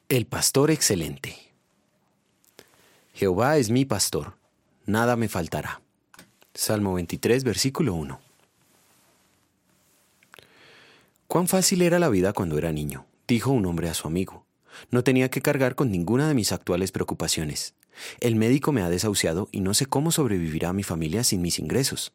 El pastor excelente. Jehová es mi pastor, nada me faltará. Salmo 23, versículo 1. Cuán fácil era la vida cuando era niño, dijo un hombre a su amigo. No tenía que cargar con ninguna de mis actuales preocupaciones. El médico me ha desahuciado y no sé cómo sobrevivirá mi familia sin mis ingresos.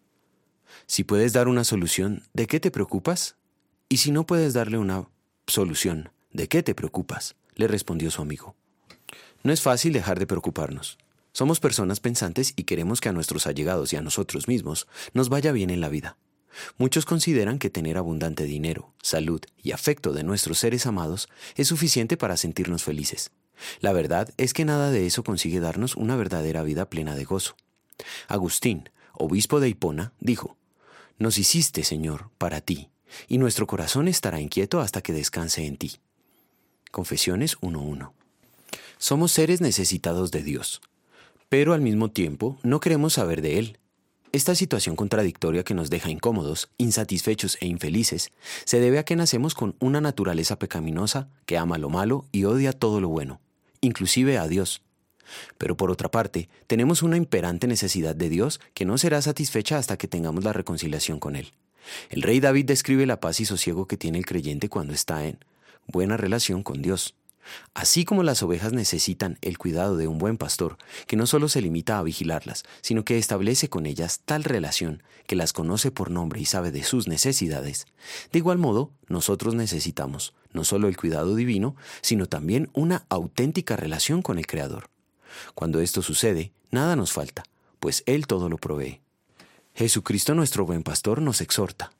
Si puedes dar una solución, ¿de qué te preocupas? Y si no puedes darle una solución, ¿de qué te preocupas?, le respondió su amigo. No es fácil dejar de preocuparnos. Somos personas pensantes y queremos que a nuestros allegados y a nosotros mismos nos vaya bien en la vida. Muchos consideran que tener abundante dinero, salud y afecto de nuestros seres amados es suficiente para sentirnos felices. La verdad es que nada de eso consigue darnos una verdadera vida plena de gozo. Agustín, obispo de Hipona, dijo: «Nos hiciste, Señor, para ti, y nuestro corazón estará inquieto hasta que descanse en ti». Confesiones 1:1. Somos seres necesitados de Dios, pero al mismo tiempo no queremos saber de Él. Esta situación contradictoria que nos deja incómodos, insatisfechos e infelices se debe a que nacemos con una naturaleza pecaminosa que ama lo malo y odia todo lo bueno, inclusive a Dios. Pero por otra parte, tenemos una imperante necesidad de Dios que no será satisfecha hasta que tengamos la reconciliación con Él. El rey David describe la paz y sosiego que tiene el creyente cuando está en buena relación con Dios. Así como las ovejas necesitan el cuidado de un buen pastor, que no solo se limita a vigilarlas, sino que establece con ellas tal relación que las conoce por nombre y sabe de sus necesidades, de igual modo, nosotros necesitamos no solo el cuidado divino, sino también una auténtica relación con el Creador. Cuando esto sucede, nada nos falta, pues Él todo lo provee. Jesucristo, nuestro buen pastor, nos exhorta: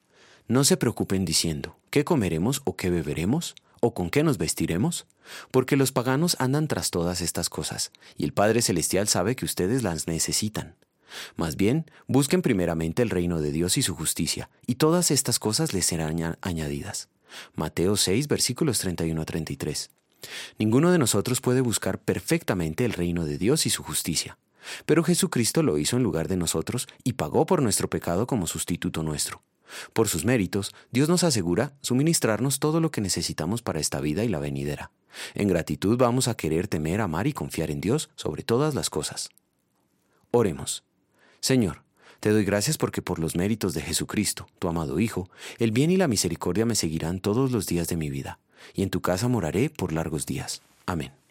no se preocupen diciendo, ¿qué comeremos o qué beberemos? ¿O con qué nos vestiremos? Porque los paganos andan tras todas estas cosas, y el Padre Celestial sabe que ustedes las necesitan. Más bien, busquen primeramente el reino de Dios y su justicia, y todas estas cosas les serán añadidas. Mateo 6, versículos 31 a 33. Ninguno de nosotros puede buscar perfectamente el reino de Dios y su justicia, pero Jesucristo lo hizo en lugar de nosotros y pagó por nuestro pecado como sustituto nuestro. Por sus méritos, Dios nos asegura suministrarnos todo lo que necesitamos para esta vida y la venidera. En gratitud vamos a querer temer, amar y confiar en Dios sobre todas las cosas. Oremos. Señor, te doy gracias porque por los méritos de Jesucristo, tu amado Hijo, el bien y la misericordia me seguirán todos los días de mi vida, y en tu casa moraré por largos días. Amén.